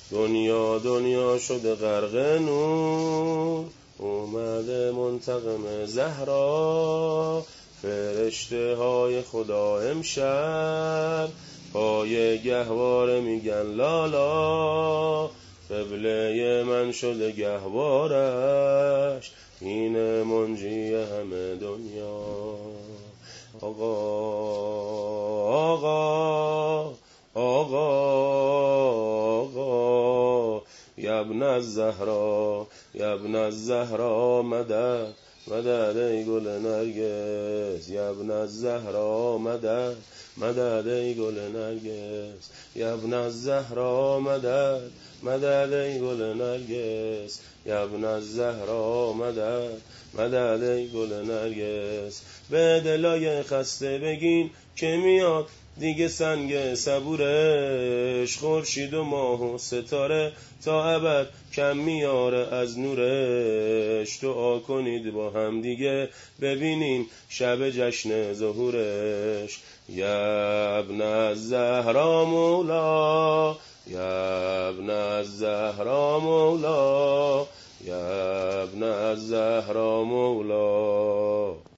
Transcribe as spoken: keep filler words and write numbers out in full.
دنیا دنیا شده غرق نور، اومده منتقم زهرا. فرشته های خدا امشب پای گهواره میگن لالا. قبله من شده گهوارش، این منجی همه دنیا. آقا آقا آقا آقا یا ابن الزهرا یا ابن الزهرا مدد مدد ای گل نرگس. یا ابن الزهرا مدد مدد ای گل نرگس. یا ابن الزهرا مدد مدد ای گل نرگس. یا ابن الزهرا مدد مدد ای گل نرگس. به دلای خسته بگین که میاد دیگه سنگ صبورش. خورشید و ماه و ستاره تا ابد کم میاره از نورش. دعا کنید با هم دیگه ببینین شب جشن ظهورش. یا ابن الزهرا مولا، یا ابن الزهرا مولا، یا ابن الزهرا مولا.